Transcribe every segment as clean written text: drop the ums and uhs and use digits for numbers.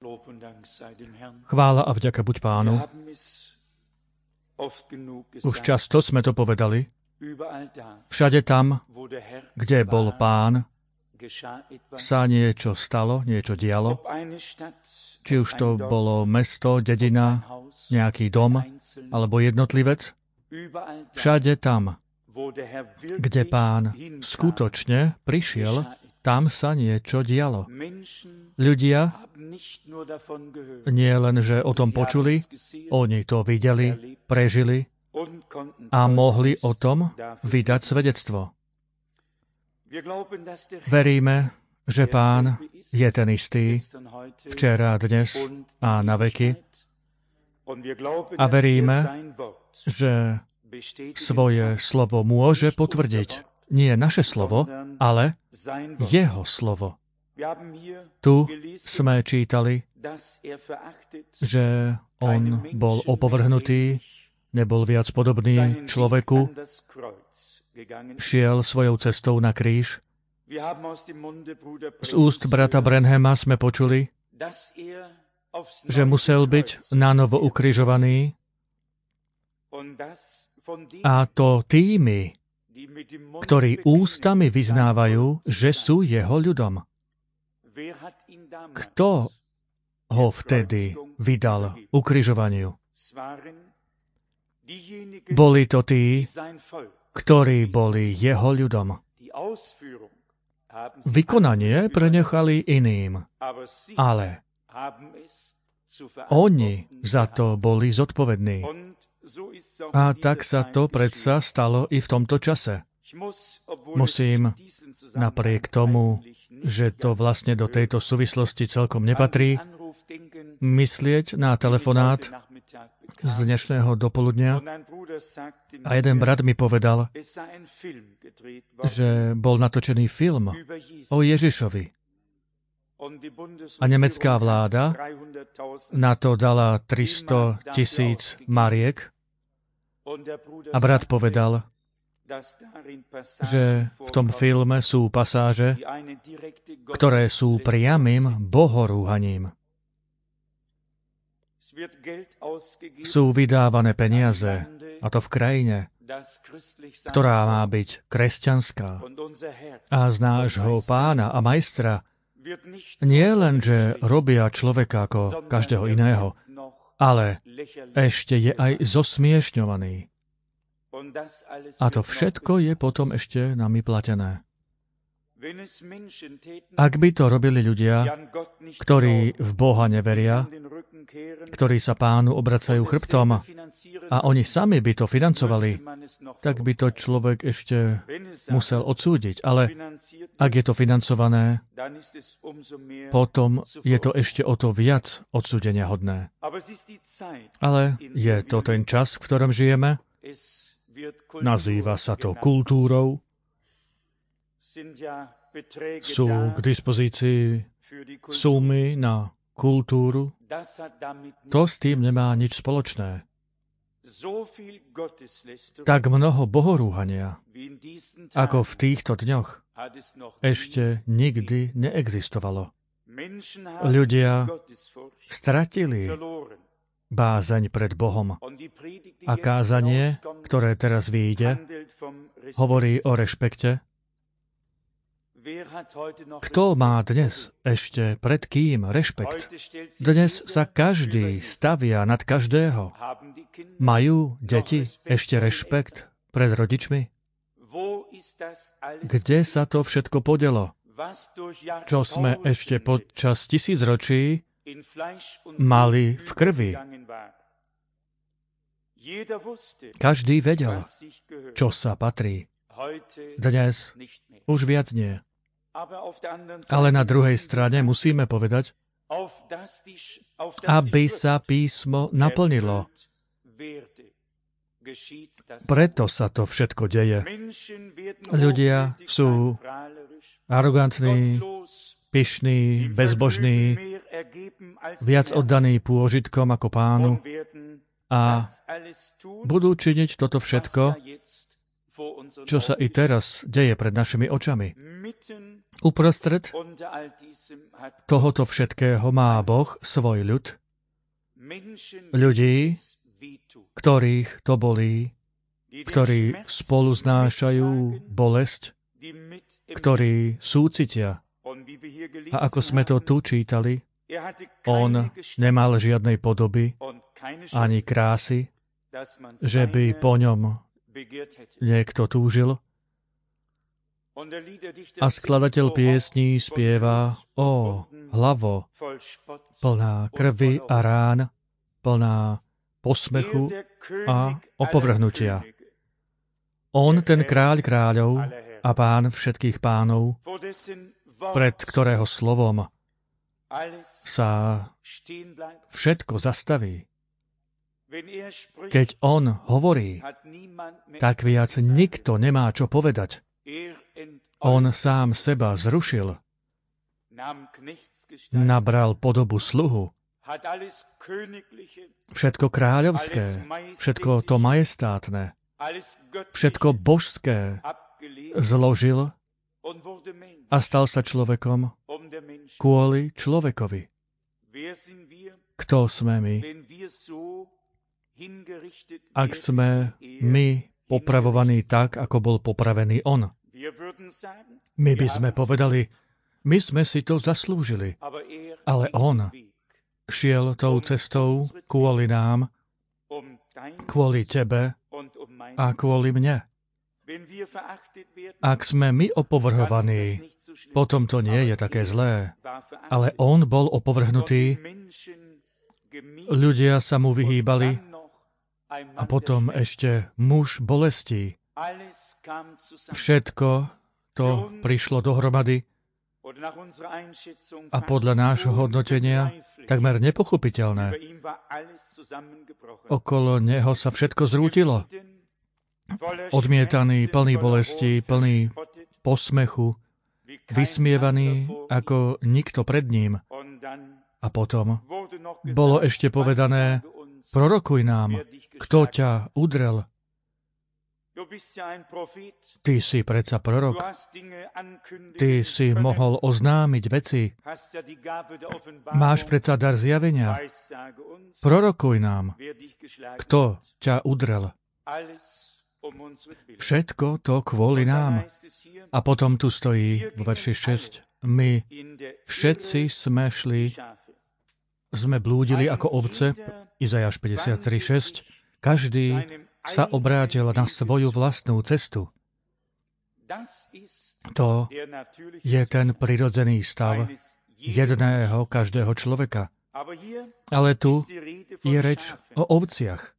Chvála a vďaka buď Pánu. Už často sme to povedali. Všade tam, kde bol Pán, sa niečo stalo, niečo dialo. Či už to bolo mesto, dedina, nejaký dom, alebo jednotlivec. Všade tam, kde Pán skutočne prišiel, tam sa niečo dialo. Ľudia nie len, že o tom počuli, oni to videli, prežili a mohli o tom vydať svedectvo. Veríme, že Pán je ten istý včera, dnes a na veky. A veríme, že svoje slovo môže potvrdiť. Nie naše slovo, ale jeho slovo. Tu sme čítali, že on bol opovrhnutý, nebol viac podobný človeku, šiel svojou cestou na kríž. Z úst brata Branhama sme počuli, že musel byť nanovo ukrižovaný, a to tými, ktorí ústami vyznávajú, že sú jeho ľudom. Kto ho vtedy vydal ukrižovaniu? Boli to tí, ktorí boli jeho ľudom. Vykonanie prenechali iným, ale oni za to boli zodpovední. A tak sa to predsa stalo i v tomto čase. Musím, napriek tomu, že to vlastne do tejto súvislosti celkom nepatrí, myslieť na telefonát z dnešného dopoludnia. A jeden brat mi povedal, že bol natočený film o Ježišovi. A nemecká vláda na to dala 300,000 mariek. A brat povedal, že v tom filme sú pasáže, ktoré sú priamym bohorúhaním. Sú vydávané peniaze, a to v krajine, ktorá má byť kresťanská. A z nášho Pána a Majstra nie len, že robia človeka ako každého iného, ale ešte je aj zosmiešňovaný. A to všetko je potom ešte nami platené. Ak by to robili ľudia, ktorí v Boha neveria, ktorí sa Pánu obracajú chrbtom a oni sami by to financovali, tak by to človek ešte musel odsúdiť. Ale ak je to financované, potom je to ešte o to viac odsúdenia hodné. Ale je to ten čas, v ktorom žijeme. Nazýva sa to kultúrou. Sú k dispozícii sumy na kultúru. To s tým nemá nič spoločné. Tak mnoho bohorúhania, ako v týchto dňoch, ešte nikdy neexistovalo. Ľudia stratili bázeň pred Bohom. A kázanie, ktoré teraz vyjde, hovorí o rešpekte. Kto má dnes ešte pred kým rešpekt? Dnes sa každý stavia nad každého. Majú deti ešte rešpekt pred rodičmi? Kde sa to všetko podelo? Čo sme ešte počas 1000 ročí mali v krvi? Každý vedel, čo sa patrí. Dnes už viac nie. Ale na druhej strane musíme povedať, aby sa písmo naplnilo. Preto sa to všetko deje. Ľudia sú arogantní, pyšní, bezbožní, viac oddaní pôžitkom ako Pánu a budú činiť toto všetko, čo sa i teraz deje pred našimi očami. Uprostred tohoto všetkého má Boh svoj ľud, ľudí, ktorých to bolí, ktorí spolu znášajú bolesť, ktorí súcitia. A ako sme to tu čítali, on nemal žiadnej podoby ani krásy, že by po ňom niekto túžil. A skladateľ piesní spieva: Ó, hlavo, plná krvi a rán, plná posmechu a opovrhnutia. On, ten kráľ kráľov a pán všetkých pánov, pred ktorého slovom sa všetko zastaví. Keď on hovorí, tak viac nikto nemá čo povedať. On sám seba zrušil, nabral podobu sluhu, všetko kráľovské, všetko to majestátne, všetko božské zložil a stal sa človekom kvôli človekovi. Kto sme my? Ak sme my popravovaní tak, ako bol popravený on. My by sme povedali, my sme si to zaslúžili, ale on šiel tou cestou kvôli nám, kvôli tebe a kvôli mne. Ak sme my opovrhovaní, potom to nie je také zlé, ale on bol opovrhnutý, ľudia sa mu vyhýbali a potom ešte muž bolestí. Všetko to prišlo dohromady a podľa nášho hodnotenia takmer nepochopiteľné. Okolo neho sa všetko zrútilo. Odmietaný, plný bolesti, plný posmechu, vysmievaný ako nikto pred ním. A potom bolo ešte povedané: prorokuj nám, kto ťa udrel. Ty si predsa prorok. Ty si mohol oznámiť veci. Máš predsa dar zjavenia. Prorokuj nám, kto ťa udrel. Všetko to kvôli nám. A potom tu stojí v verši 6. My všetci sme šli, sme blúdili ako ovce, Izajáš 53:6. Každý sa obrátil na svoju vlastnú cestu. To je ten prirodzený stav jedného každého človeka. Ale tu je reč o ovciach.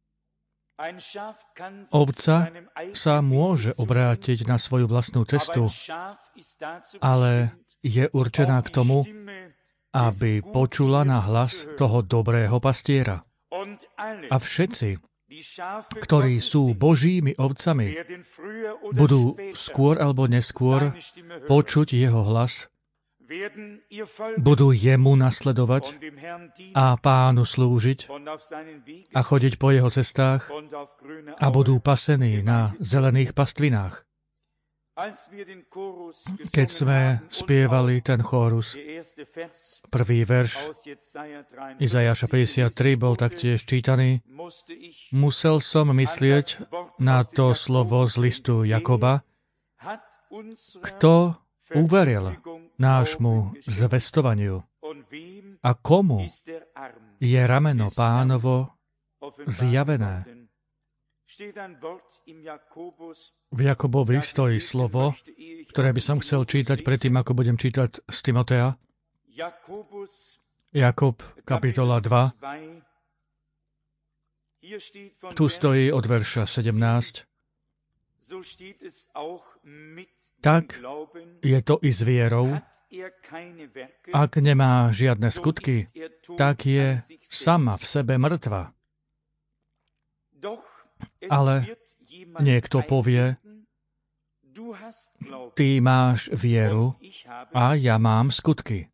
Ovca sa môže obrátiť na svoju vlastnú cestu, ale je určená k tomu, aby počula na hlas toho dobrého pastiera. A všetci, ktorí sú Božími ovcami, budú skôr alebo neskôr počuť jeho hlas, budú jemu nasledovať a pánu slúžiť a chodiť po jeho cestách a budú pasení na zelených pastvinách. Keď sme spievali ten chórus, prvý verš Izajáša 53 bol taktiež čítaný, musel som myslieť na to slovo z listu Jakoba, kto uveril nášmu zvestovaniu a komu je rameno Pánovo zjavené. V Jakobovi stojí slovo, ktoré by som chcel čítať predtým, ako budem čítať z Timotea. Jakob, kapitola 2. Tu stojí od verša 17. Tak je to i s vierou. Ak nemá žiadne skutky, tak je sama v sebe mŕtva. Ale niekto povie, ty máš vieru a ja mám skutky.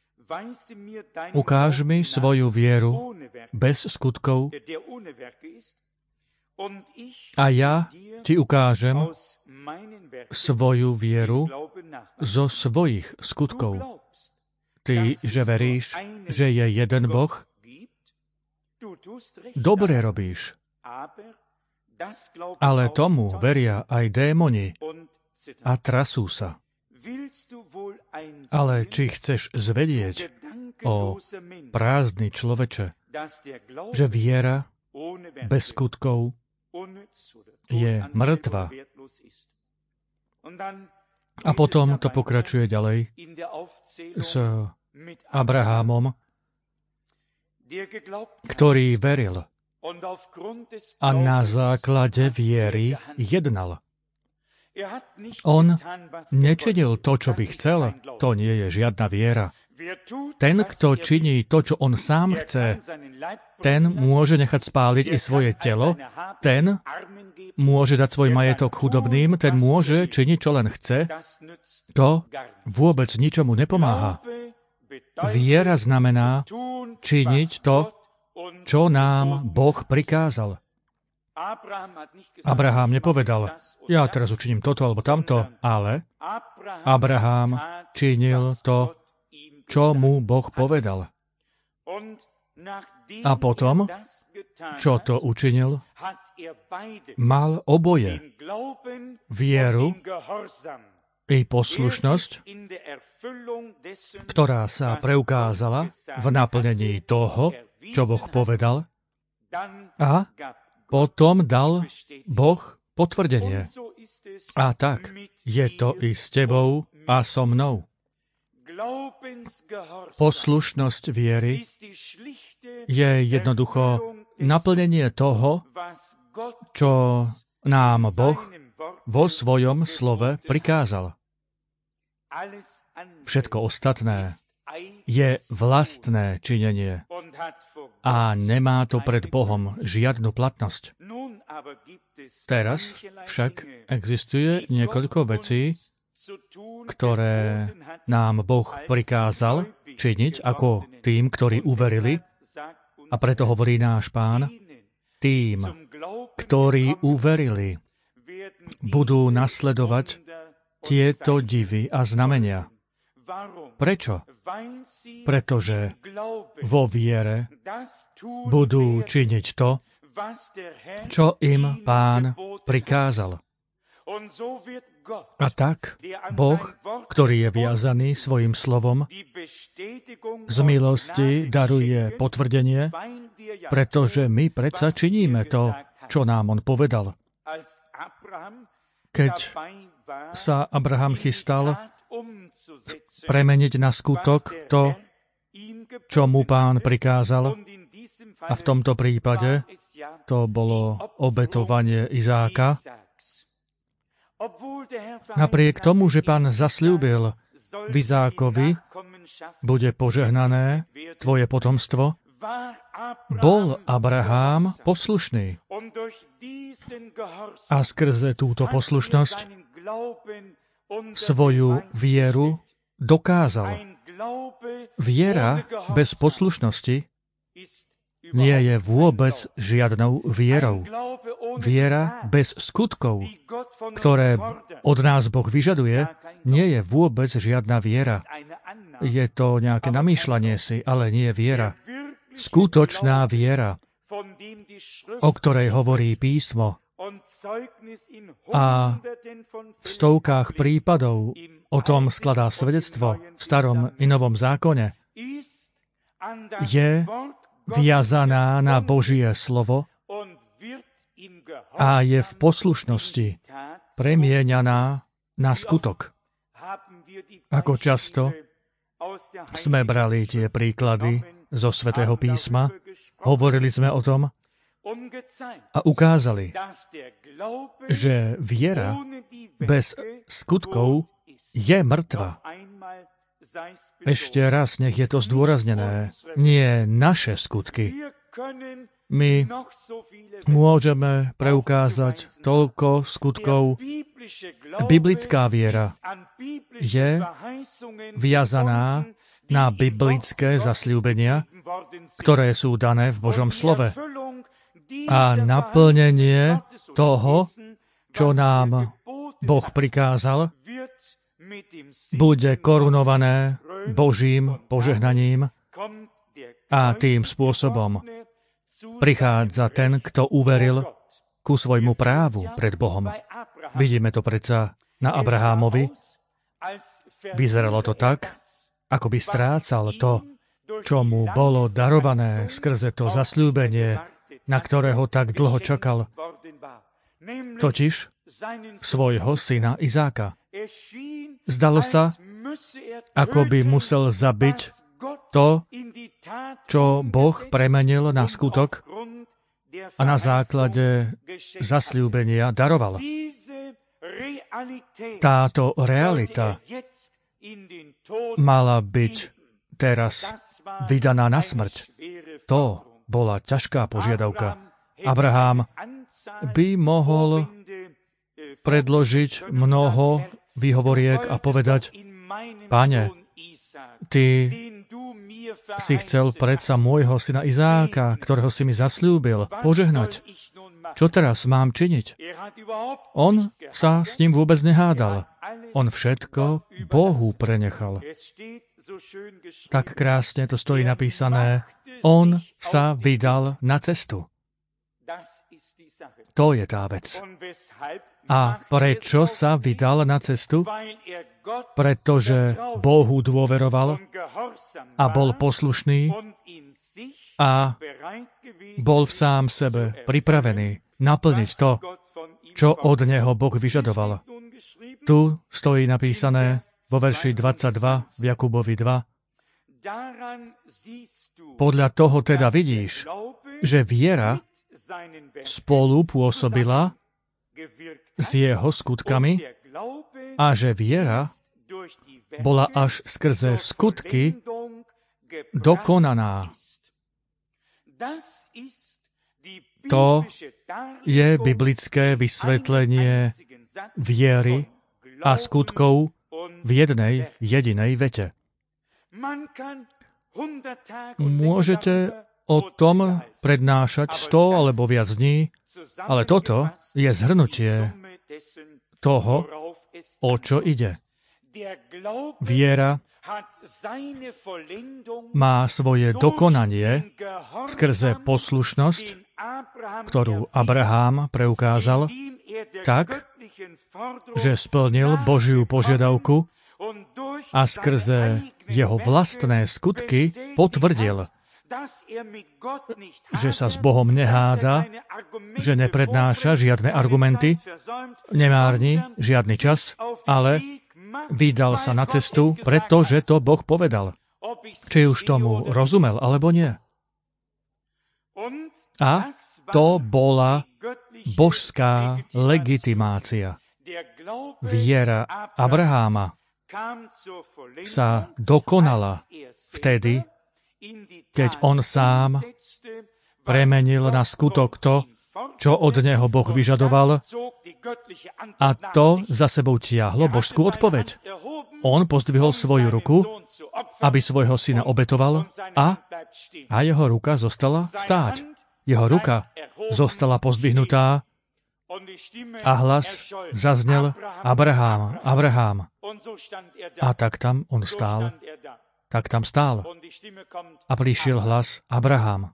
Ukáž mi svoju vieru bez skutkov a ja ti ukážem svoju vieru zo svojich skutkov. Ty, že veríš, že je jeden Boh, dobre robíš. Ale tomu veria aj démoni a trasú sa. Ale či chceš zvedieť, o prázdny človeče, že viera bez skutkov je mŕtva. A potom to pokračuje ďalej s Abrahamom, ktorý veril a na základe viery jednal. On nečinil to, čo by chcel, to nie je žiadna viera. Ten, kto činí to, čo on sám chce, ten môže nechať spáliť i svoje telo, ten môže dať svoj majetok chudobným, ten môže činiť, čo len chce, to vôbec ničomu nepomáha. Viera znamená činiť to, čo nám Boh prikázal. Abraham nepovedal, ja teraz učiním toto alebo tamto, ale Abraham činil to, čo mu Boh povedal. A potom, čo to učinil, mal oboje. Vieru i poslušnosť, ktorá sa preukázala v naplnení toho, čo Boh povedal, a potom dal Boh potvrdenie. A tak je to i s tebou a so mnou. Poslušnosť viery je jednoducho naplnenie toho, čo nám Boh vo svojom slove prikázal. Všetko ostatné je vlastné činenie a nemá to pred Bohom žiadnu platnosť. Teraz však existuje niekoľko vecí, ktoré nám Boh prikázal činiť ako tým, ktorí uverili, a preto hovorí náš Pán, tým, ktorí uverili, budú nasledovať tieto divy a znamenia. Prečo? Pretože vo viere budú činiť to, čo im Pán prikázal. A tak Boh, ktorý je viazaný svojim slovom, z milosti daruje potvrdenie, pretože my predsa činíme to, čo nám on povedal. Keď sa Abraham chystal premeniť na skutok to, čo mu Pán prikázal, a v tomto prípade to bolo obetovanie Izáka, napriek tomu, že Pán zasľúbil v Izákovi, bude požehnané tvoje potomstvo, bol Abrahám poslušný. A skrze túto poslušnosť svoju vieru dokázal. Viera bez poslušnosti nie je vôbec žiadnou vierou. Viera bez skutkov, ktoré od nás Boh vyžaduje, nie je vôbec žiadna viera. Je to nejaké namýšľanie si, ale nie viera. Skutočná viera, o ktorej hovorí písmo a v stovkách prípadov o tom skladá svedectvo v starom i novom zákone, je viazaná na Božie slovo a je v poslušnosti premieňaná na skutok. Ako často sme brali tie príklady zo Svätého písma, hovorili sme o tom a ukázali, že viera bez skutkov je mŕtva. Ešte raz, nech je to zdôraznené, nie naše skutky. My môžeme preukázať toľko skutkov. Biblická viera je viazaná na biblické zasľúbenia, ktoré sú dané v Božom slove. A naplnenie toho, čo nám Boh prikázal, bude korunované Božím požehnaním a tým spôsobom prichádza ten, kto uveril ku svojmu právu pred Bohom. Vidíme to predsa na Abrahámovi. Vyzeralo to tak, ako by strácal to, čo mu bolo darované skrze to zasľúbenie, na ktorého tak dlho čakal, totiž svojho syna Izáka. Zdalo sa, ako by musel zabiť to, čo Boh premenil na skutok a na základe zasľúbenia daroval. Táto realita mala byť teraz vydaná na smrť. To bola ťažká požiadavka. Abraham by mohol predložiť mnoho výhovoriek a povedať: Pane, ty si chcel predsa môjho syna Izáka, ktorého si mi zasľúbil, požehnať. Čo teraz mám činiť? On sa s ním vôbec nehádal. On všetko Bohu prenechal. Tak krásne to stojí napísané: on sa vydal na cestu. To je tá vec. A prečo sa vydal na cestu? Pretože Bohu dôveroval a bol poslušný a bol v sám sebe pripravený naplniť to, čo od neho Boh vyžadoval. Tu stojí napísané vo verši 22 v Jakubovi 2. Podľa toho teda vidíš, že viera spolu pôsobila s jeho skutkami a že viera bola až skrze skutky dokonaná. To je biblické vysvetlenie viery a skutkov v jednej jedinej vete. Môžete o tom prednášať 100 alebo viac dní, ale toto je zhrnutie toho, o čo ide. Viera má svoje dokonanie skrze poslušnosť, ktorú Abrahám preukázal tak, že splnil Božiu požiadavku a skrze jeho vlastné skutky potvrdil, že sa s Bohom neháda, že neprednáša žiadne argumenty, nemárni žiadny čas, ale vydal sa na cestu, pretože to Boh povedal. Či už tomu rozumel, alebo nie. A to bola božská legitimácia. Viera Abraháma sa dokonala vtedy, keď on sám premenil na skutok to, čo od neho Boh vyžadoval, a to za sebou tiahlo božskú odpoveď. On pozdvihol svoju ruku, aby svojho syna obetoval, a jeho ruka zostala stáť. Jeho ruka zostala pozdvihnutá a hlas zaznel: Abrahám, Abrahám. A tak tam on stál. Tak tam stál. A prišiel hlas: Abrahám.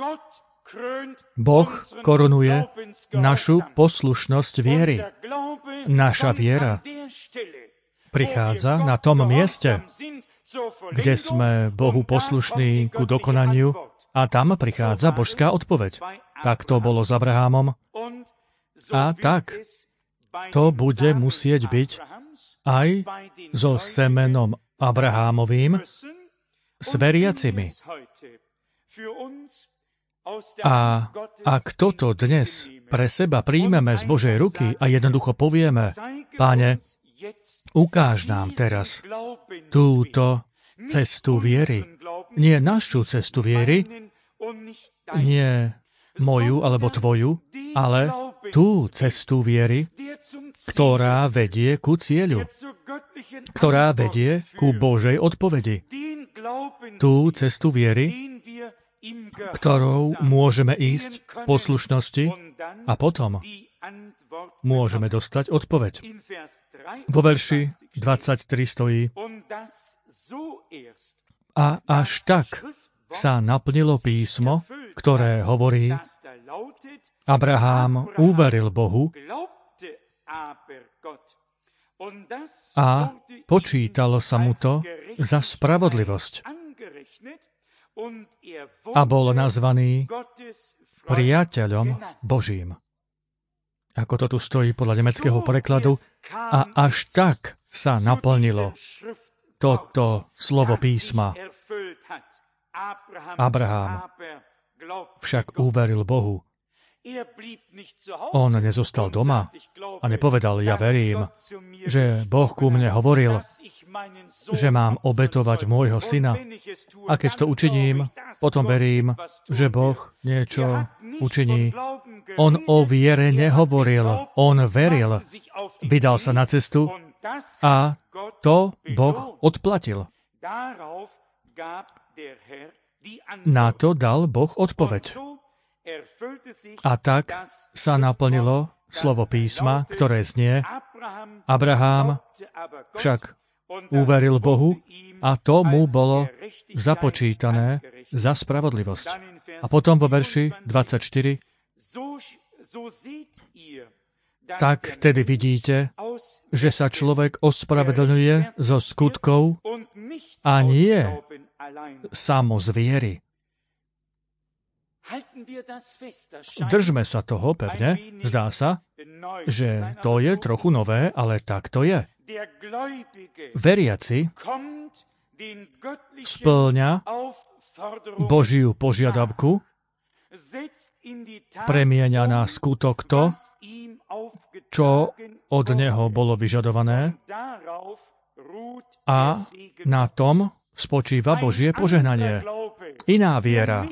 Boh korunuje našu poslušnosť viery. Naša viera prichádza na tom mieste, kde sme Bohu poslušní ku dokonaniu, a tam prichádza božská odpoveď. Tak to bolo s Abrahámom. A tak to bude musieť byť aj so semenom Abrahámovým, s veriacimi. A ak toto dnes pre seba príjmeme z Božej ruky a jednoducho povieme: Páne, ukáž nám teraz túto cestu viery. Nie našu cestu viery, nie moju alebo tvoju, ale tú cestu viery, ktorá vedie ku cieľu, ktorá vedie ku Božej odpovedi. Tú cestu viery, ktorou môžeme ísť v poslušnosti, a potom môžeme dostať odpoveď. Vo verši 23 stojí: A až tak sa naplnilo písmo, ktoré hovorí: Abraham uveril Bohu a počítalo sa mu to za spravodlivosť. A bol nazvaný priateľom Božím. Ako to tu stojí podľa nemeckého prekladu. A až tak sa naplnilo toto slovo písma. Abraham však uveril Bohu. On nezostal doma a nepovedal: Ja verím, že Boh ku mne hovoril, že mám obetovať môjho syna. A keď to učiním, potom verím, že Boh niečo učiní. On o viere nehovoril, on veril. Vydal sa na cestu a to Boh odplatil. Na to dal Boh odpoveď. A tak sa naplnilo slovo písma, ktoré znie: Abraham však uveril Bohu a to mu bolo započítané za spravodlivosť. A potom vo verši 24: Tak tedy vidíte, že sa človek ospravedlňuje zo skutkov a nie samo z viery. Držme sa toho pevne. Zdá sa, že to je trochu nové, ale tak to je. Veriaci spĺňa Božiu požiadavku, premieňa na skutok to, čo od neho bolo vyžadované, a na tom spočíva Božie požehnanie. Iná viera,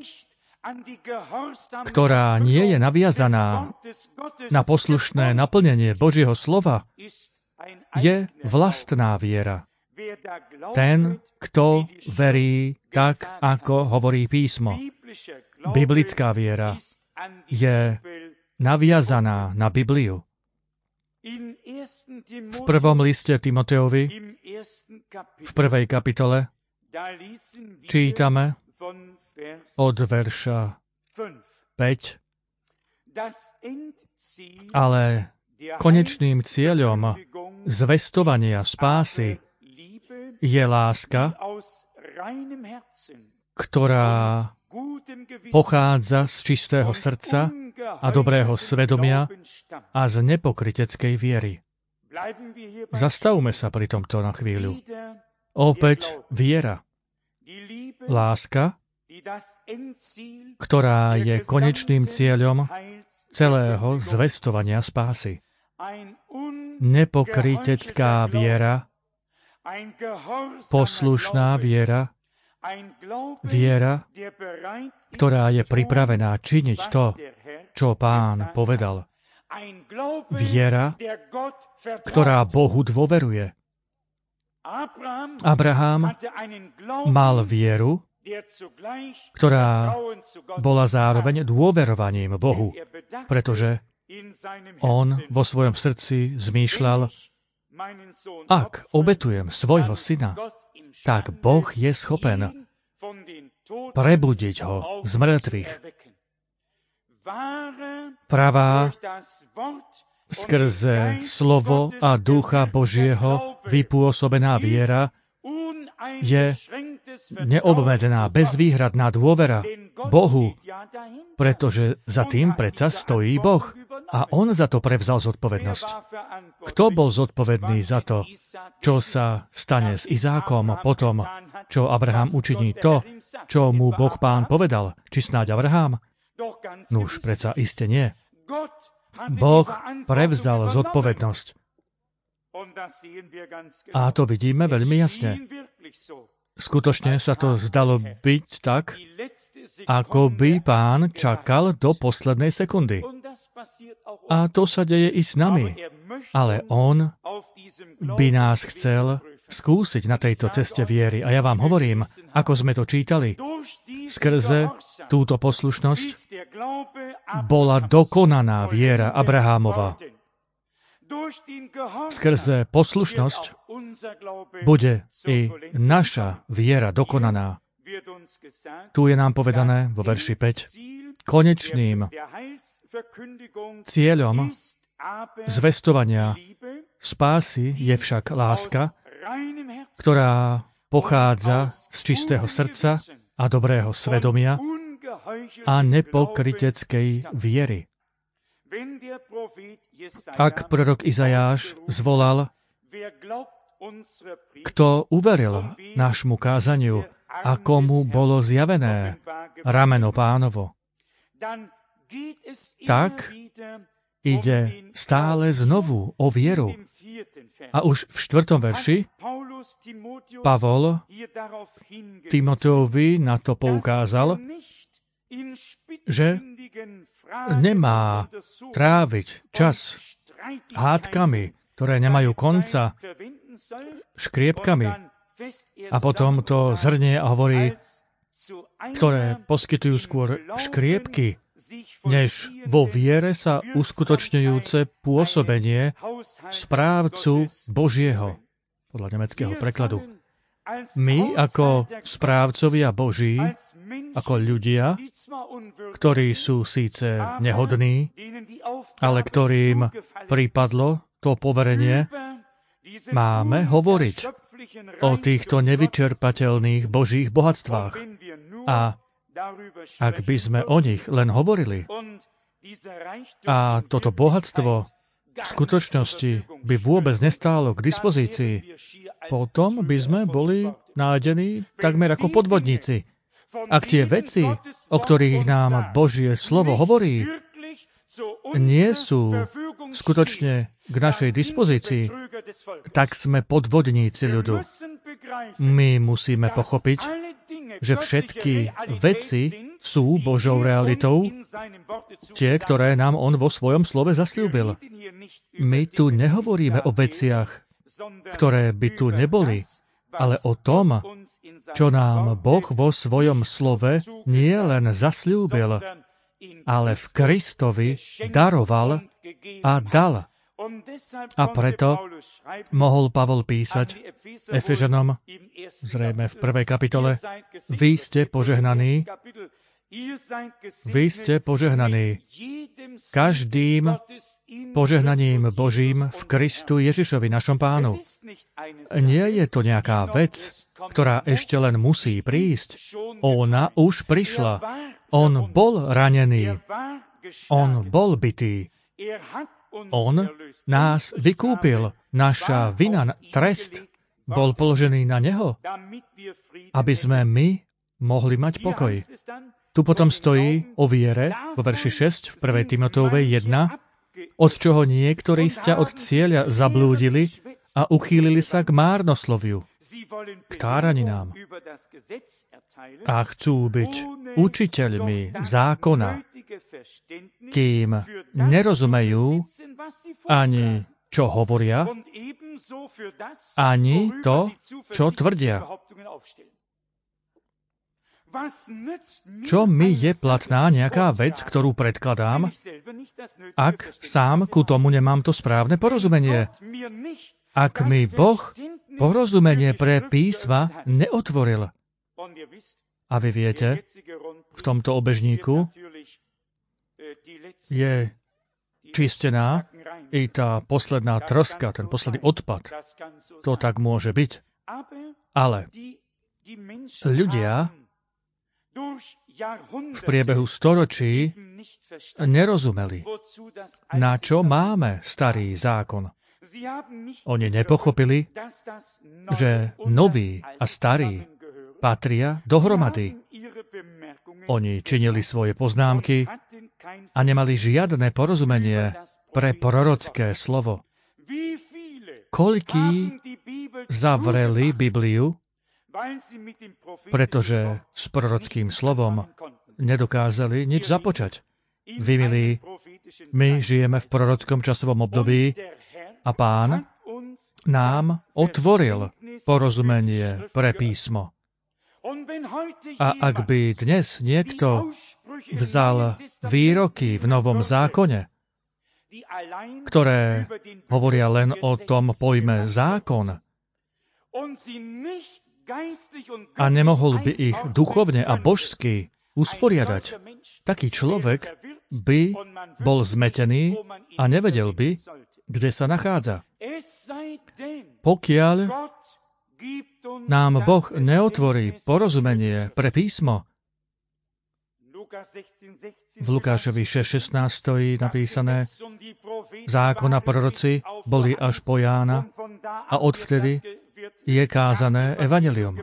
ktorá nie je naviazaná na poslušné naplnenie Božieho slova, je vlastná viera. Ten, kto verí tak, ako hovorí písmo. Biblická viera je naviazaná na Bibliu. V prvom liste Timoteovi, v 1. kapitole, čítame od verša 5: Ale konečným cieľom zvestovania spásy je láska, ktorá pochádza z čistého srdca a dobrého svedomia a z nepokryteckej viery. Zastavme sa pri tomto na chvíľu. Opäť viera. Láska, ktorá je konečným cieľom celého zvestovania spásy. Nepokrytecká viera, poslušná viera, viera, ktorá je pripravená činiť to, čo Pán povedal. Viera, ktorá Bohu dôveruje. Abraham mal vieru, ktorá bola zároveň dôverovaním Bohu, pretože on vo svojom srdci zmýšľal: Ak obetujem svojho syna, tak Boh je schopen prebudiť ho z mŕtvych. Pravá, skrze slovo a ducha Božieho vypôsobená viera je neobmedzená, bezvýhradná dôvera Bohu, pretože za tým predsa stojí Boh a on za to prevzal zodpovednosť. Kto bol zodpovedný za to, čo sa stane s Izákom potom, čo Abraham učiní to, čo mu Boh Pán povedal? Či snáď Abraham? Nuž, predsa iste nie. Boh prevzal zodpovednosť. A to vidíme veľmi jasne. Skutočne sa to zdalo byť tak, ako by Pán čakal do poslednej sekundy. A to sa deje i s nami. Ale on by nás chcel skúsiť na tejto ceste viery. A ja vám hovorím, ako sme to čítali, skrze túto poslušnosť bola dokonaná viera Abrahámova. Skrze poslušnosť bude i naša viera dokonaná. Tu je nám povedané vo verši 5. Konečným cieľom zvestovania spásy je však láska, ktorá pochádza z čistého srdca a dobrého svedomia a nepokryteckej viery. Ak prorok Izajáš zvolal, kto uveril nášmu kázaniu a komu bolo zjavené rameno Pánovo, tak ide stále znovu o vieru. A už v 4. verši Pavol Timoteovi na to poukázal, že nemá tráviť čas hádkami, ktoré nemajú konca, škriepkami, a potom to zhrnie a hovorí, ktoré poskytujú skôr škriepky, než vo viere sa uskutočňujúce pôsobenie správcu Božieho, podľa nemeckého prekladu. My ako správcovia Boží, ako ľudia, ktorí sú síce nehodní, ale ktorým pripadlo to poverenie, máme hovoriť o týchto nevyčerpateľných Božích bohatstvách. A ak by sme o nich len hovorili a toto bohatstvo v skutočnosti by vôbec nestálo k dispozícii, potom by sme boli nájdení takmer ako podvodníci. Ak tie veci, o ktorých nám Božie slovo hovorí, nie sú skutočne k našej dispozícii, tak sme podvodníci ľudu. My musíme pochopiť, že všetky veci sú Božou realitou, tie, ktoré nám on vo svojom slove zasľúbil. My tu nehovoríme o veciach, ktoré by tu neboli, ale o tom, čo nám Boh vo svojom slove nie len zasľúbil, ale v Kristovi daroval a dal. A preto mohol Pavol písať Efežanom, zrejme v 1. kapitole, vy ste požehnaní, každým požehnaním Božím v Kristu Ježišovi, našom Pánu. Nie je to nejaká vec, ktorá ešte len musí prísť. Ona už prišla. On bol ranený. On bol bitý. On nás vykúpil. Naša vina, trest, bol položený na neho, aby sme my mohli mať pokoj. Tu potom stojí o viere, vo verši 6, v 1. Timoteovej 1, od čoho niektorí ste od cieľa zablúdili a uchýlili sa k márnosloviu, k táraninám. A chcú byť učiteľmi zákona, kým nerozumejú ani čo hovoria, ani to, čo tvrdia. Čo mi je platná nejaká vec, ktorú predkladám, ak sám ku tomu nemám to správne porozumenie? Ak mi Boh porozumenie pre písma neotvoril. A vy viete, v tomto obežníku je čistená i tá posledná troska, ten posledný odpad. To tak môže byť. Ale ľudia v priebehu storočí nerozumeli, na čo máme starý zákon. Oni nepochopili, že nový a starý patria dohromady. Oni činili svoje poznámky a nemali žiadne porozumenie pre prorocké slovo. Koľkí zavreli Bibliu, pretože s prorockým slovom nedokázali nič započať. Vy, milí, my žijeme v prorockom časovom období a Pán nám otvoril porozumenie pre písmo. A ak by dnes niekto vzal výroky v Novom zákone ktoré hovoria len o tom pojme zákon a nemohol by ich duchovne a božsky usporiadať, taký človek by bol zmetený a nevedel by, kde sa nachádza. Pokiaľ nám Boh neotvorí porozumenie pre písmo, v Lukášovi 6.16 stojí napísané, zákon a proroci boli až po Jána a odvtedy je kázané evanjelium.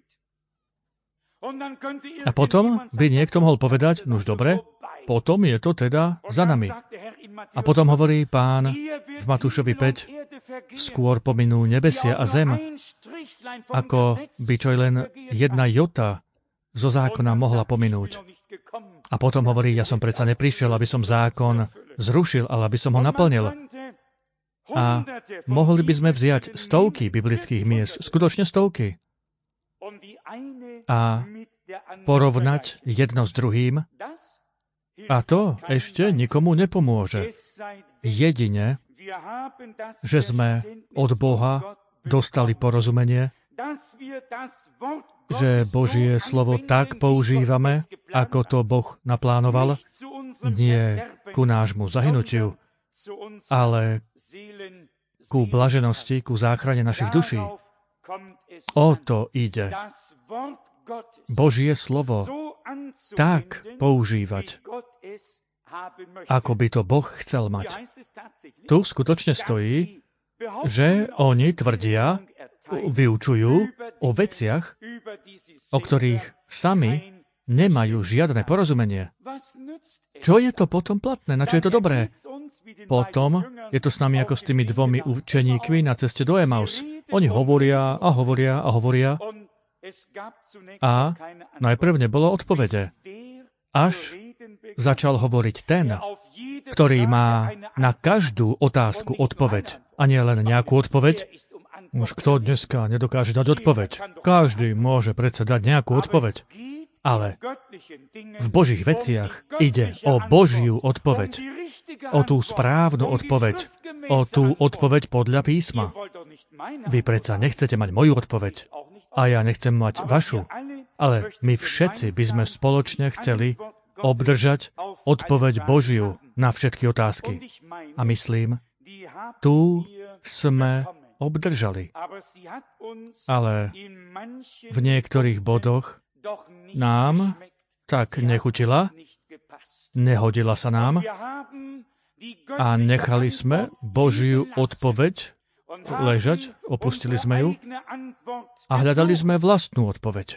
A potom by niekto mohol povedať, nuž dobre, potom je to teda za nami. A potom hovorí Pán v Matúšovi 5, skôr pominú nebesia a zem, ako by čo len jedna jota zo zákona mohla pominúť. A potom hovorí, ja som predsa neprišiel, aby som zákon zrušil, ale aby som ho naplnil. A mohli by sme vziať stovky biblických miest, skutočne stovky, a porovnať jedno s druhým, a to ešte nikomu nepomôže. Jedine, že sme od Boha dostali porozumenie, že Božie slovo tak používame, ako to Boh naplánoval, nie ku nášmu zahynutiu, ale ku blaženosti, ku záchrane našich duší. O to ide. Božie slovo tak používať, ako by to Boh chcel mať. Tu skutočne stojí, že oni tvrdia, vyučujú o veciach, o ktorých sami nemajú žiadne porozumenie. Čo je to potom platné? Na čo je to dobré? Potom je to s nami ako s tými dvomi učeníkmi na ceste do Emaus. Oni hovoria a hovoria a hovoria a najprv nebolo odpovede. Až začal hovoriť ten, ktorý má na každú otázku odpoveď. A nie len nejakú odpoveď. Už kto dneska nedokáže dať odpoveď? Každý môže predsa dať nejakú odpoveď. Ale v Božích veciach ide o Božiu odpoveď. O tú správnu odpoveď. O tú odpoveď podľa písma. Vy predsa nechcete mať moju odpoveď. A ja nechcem mať vašu. Ale my všetci by sme spoločne chceli obdržať odpoveď Božiu na všetky otázky. A myslím, tu sme obdržali. Ale v niektorých bodoch nám tak nechutila, nehodila sa nám a nechali sme Božiu odpoveď ležať, opustili sme ju a hľadali sme vlastnú odpoveď.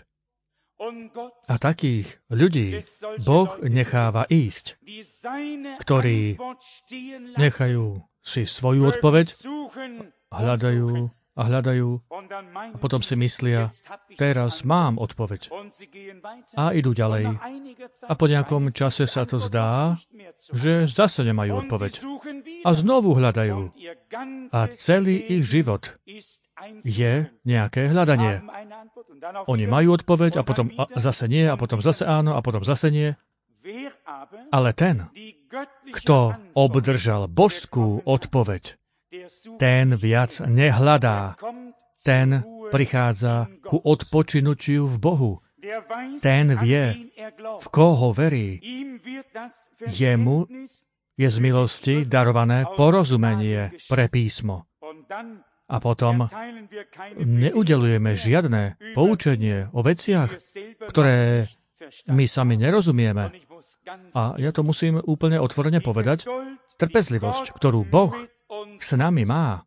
A takých ľudí Boh necháva ísť, ktorí nechajú si svoju odpoveď, hľadajú a hľadajú a potom si myslia, teraz mám odpoveď. A idú ďalej. A po nejakom čase sa to zdá, že zase nemajú odpoveď. A znovu hľadajú. A celý ich život je nejaké hľadanie. Oni majú odpoveď a potom zase nie, a potom zase áno, a potom zase nie. Ale ten, kto obdržal božskú odpoveď, ten viac nehľadá. Ten prichádza ku odpočinutiu v Bohu. Ten vie, v koho verí. Jemu je z milosti darované porozumenie pre písmo. A potom neudelujeme žiadne poučenie o veciach, ktoré my sami nerozumieme. A ja to musím úplne otvorene povedať. Trpezlivosť, ktorú Boh s nami má,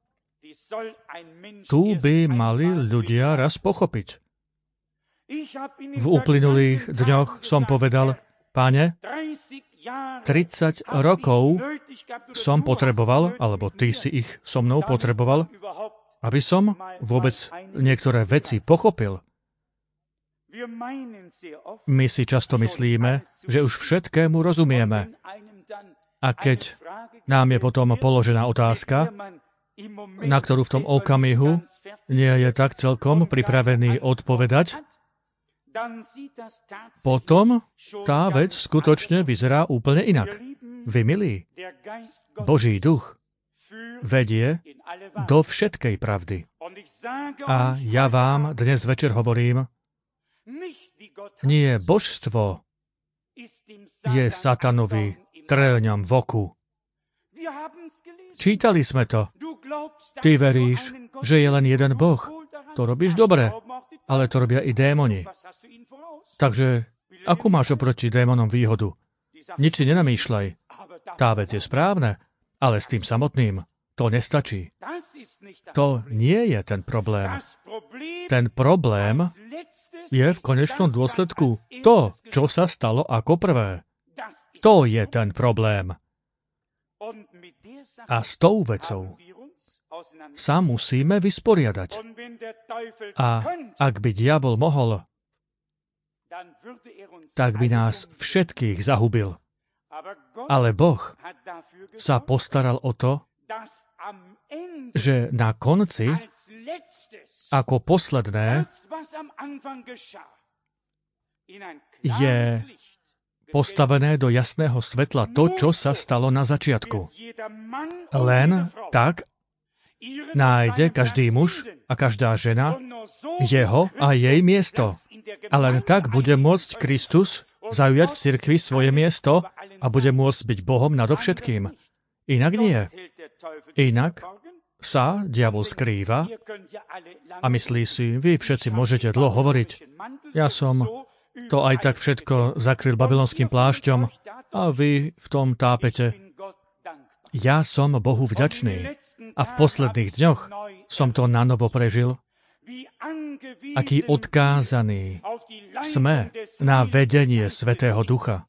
tu by mali ľudia raz pochopiť. V uplynulých dňoch som povedal, Páne, 30 rokov som potreboval, alebo ty si ich so mnou potreboval, aby som vôbec niektoré veci pochopil. My si často myslíme, že už všetkému rozumieme. A keď nám je potom položená otázka, na ktorú v tom okamihu nie je tak celkom pripravený odpovedať, potom tá vec skutočne vyzerá úplne inak. Vy, milí, Boží duch vedie do všetkej pravdy. A ja vám dnes večer hovorím, nie božstvo je satanovi trelňom v oku. Čítali sme to. Ty veríš, že je len jeden Boh. To robíš dobre, ale to robia i démoni. Takže, akú máš oproti démonom výhodu? Nič si nenamýšľaj. Tá vec je správna, ale s tým samotným to nestačí. To nie je ten problém. Ten problém je v konečnom dôsledku to, čo sa stalo ako prvé. To je ten problém. A s tou vecou sa musíme vysporiadať. A ak by diabol mohol, tak by nás všetkých zahubil. Ale Boh sa postaral o to, že na konci, ako posledné, je postavené do jasného svetla to, čo sa stalo na začiatku. Len tak nájde každý muž a každá žena jeho a jej miesto. A len tak bude môcť Kristus zaujať v cirkvi svoje miesto a bude môcť byť Bohom nadovšetkým. Inak nie. Inak sa diabol skrýva a myslí si, vy všetci môžete dlho hovoriť. Ja som to aj tak všetko zakryl babylonským plášťom a vy v tom tápete. Ja som Bohu vďačný a v posledných dňoch som to nanovo prežil. Aký odkázaný sme na vedenie Svätého Ducha.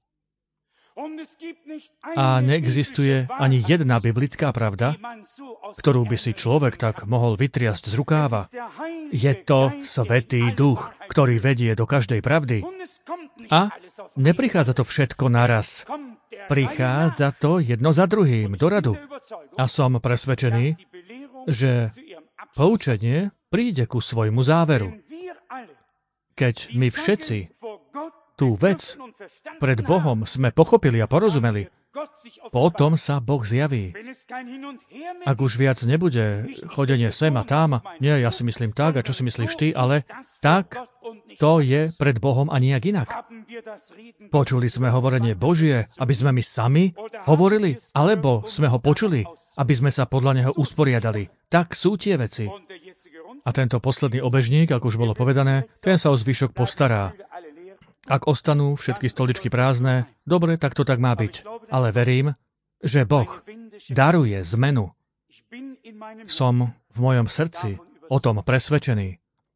A neexistuje ani jedna biblická pravda, ktorú by si človek tak mohol vytriasť z rukáva. Je to Svätý Duch, ktorý vedie do každej pravdy. A neprichádza to všetko naraz. Prichádza to jedno za druhým do radu. A som presvedčený, že poučenie príde ku svojmu záveru. Keď my všetci tú vec pred Bohom sme pochopili a porozumeli, potom sa Boh zjaví. Ak už viac nebude chodenie sem a tam, nie, ja si myslím tak, a čo si myslíš ty, ale tak to je pred Bohom a nijak inak. Počuli sme hovorenie Božie, aby sme my sami hovorili, alebo sme ho počuli, aby sme sa podľa neho usporiadali. Tak sú tie veci. A tento posledný obežník, ako už bolo povedané, ten sa o zvyšok postará. Ak ostanú všetky stoličky prázdne, dobre, tak to tak má byť. Ale verím, že Boh daruje zmenu. Som v mojom srdci o tom presvedčený.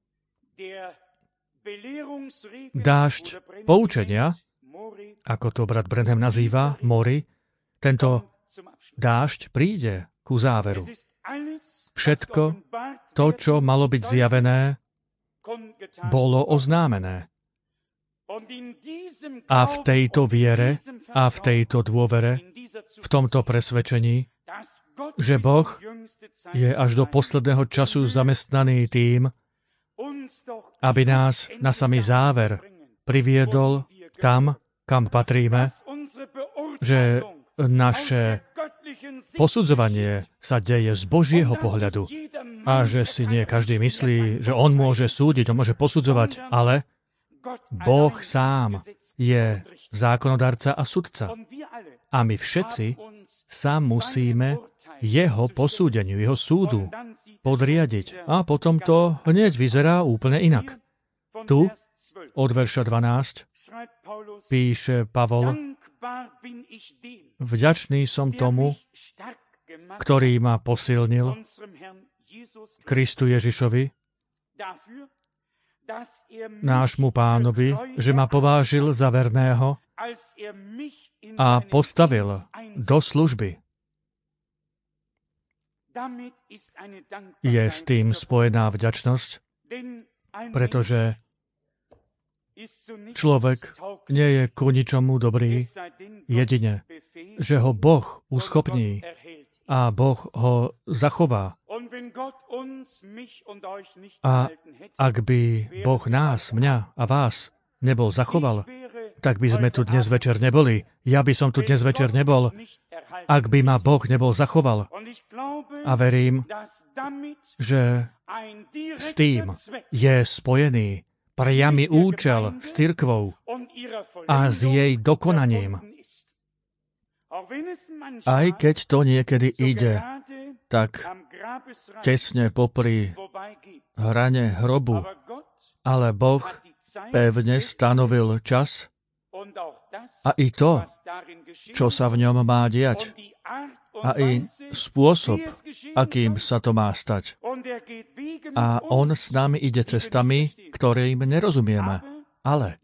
Dážď poučenia, ako to brat Branham nazýva, mori, tento dážď príde ku záveru. Všetko to, čo malo byť zjavené, bolo oznámené. A v tejto viere a v tejto dôvere, v tomto presvedčení, že Boh je až do posledného času zamestnaný tým, aby nás na samý záver priviedol tam, kam patríme, že naše posudzovanie sa deje z Božieho pohľadu a že si nie každý myslí, že on môže súdiť, on môže posudzovať, ale Boh sám je zákonodarca a sudca. A my všetci sa musíme jeho posúdeniu, jeho súdu podriadiť. A potom to hneď vyzerá úplne inak. Tu, od verša 12, píše Pavol, vďačný som tomu, ktorý ma posilnil, Kristu Ježišovi, nášmu Pánovi, že ma povážil za verného a postavil do služby. Je s tým spojená vďačnosť, pretože človek nie je ku ničomu dobrý, jedine, že ho Boh uschopní a Boh ho zachová. A ak by Boh nás, mňa a vás nebol zachoval, tak by sme tu dnes večer neboli. Ja by som tu dnes večer nebol, ak by ma Boh nebol zachoval. A verím, že s tým je spojený priamy účel s cirkvou a s jej dokonaním. Aj keď to niekedy ide tak tesne popri hrane hrobu, ale Boh pevne stanovil čas a i to, čo sa v ňom má diať, a i spôsob, akým sa to má stať. A on s nami ide cestami, ktorým nerozumieme. Ale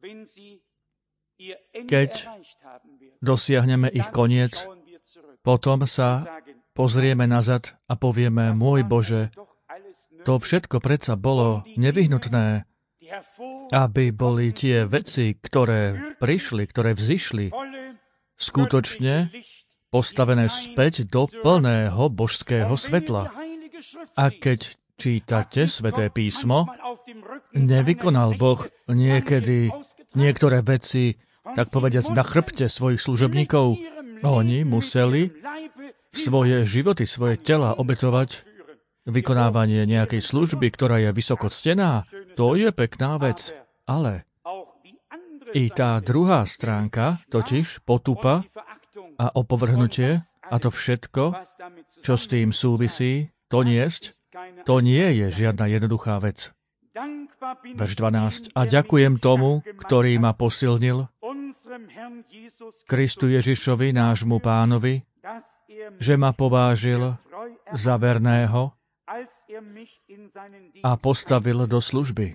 keď dosiahneme ich koniec, potom sa pozrieme nazad a povieme, môj Bože, to všetko predsa bolo nevyhnutné, aby boli tie veci, ktoré prišli, ktoré vzišli, skutočne postavené späť do plného božského svetla. A keď čítate Sväté písmo, nevykonal Boh niekedy niektoré veci, tak povediac, na chrbte svojich služobníkov. Oni museli svoje životy, svoje tela obetovať. Vykonávanie nejakej služby, ktorá je vysoko ctená, to je pekná vec. Ale i tá druhá stránka, totiž potupa a opovrhnutie, a to všetko, čo s tým súvisí, to niesť, to nie je žiadna jednoduchá vec. Verš 12. A ďakujem tomu, ktorý ma posilnil, Kristu Ježišovi, nášmu Pánovi, že ma povážil za verného a postavil do služby.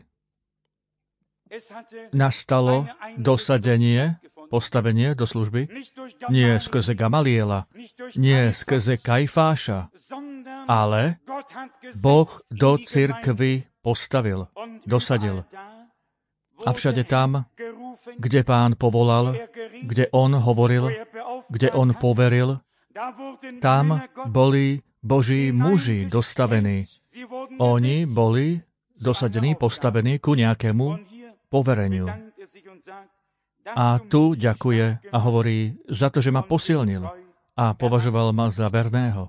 Nastalo dosadenie, postavenie do služby, nie skrze Gamaliela, nie skrze Kajfáša, ale Boh do cirkvi postavil, dosadil. A všade tam, kde Pán povolal, kde On hovoril, kde On poveril, tam boli Boží muži dostavení. Oni boli dosadení, postavení ku nejakému povereniu. A tu ďakuje a hovorí za to, že ma posilnil a považoval ma za verného.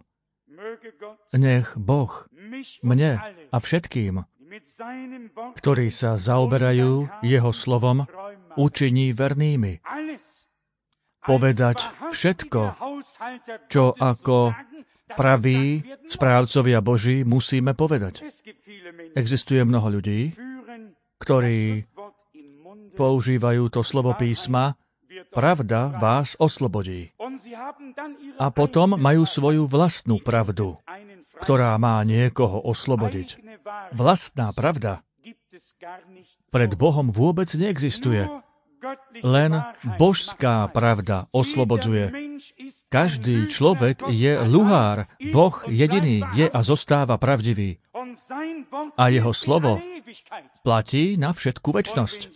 Nech Boh mne a všetkým, ktorí sa zaoberajú Jeho slovom, učiní vernými. Povedať všetko, čo ako praví správcovia Boží musíme povedať. Existuje mnoho ľudí, ktorí používajú to slovo písma, pravda vás oslobodí. A potom majú svoju vlastnú pravdu, ktorá má niekoho oslobodiť. Vlastná pravda pred Bohom vôbec neexistuje. Len božská pravda oslobodzuje. Každý človek je luhár. Boh jediný je a zostáva pravdivý. A jeho slovo platí na všetku večnosť.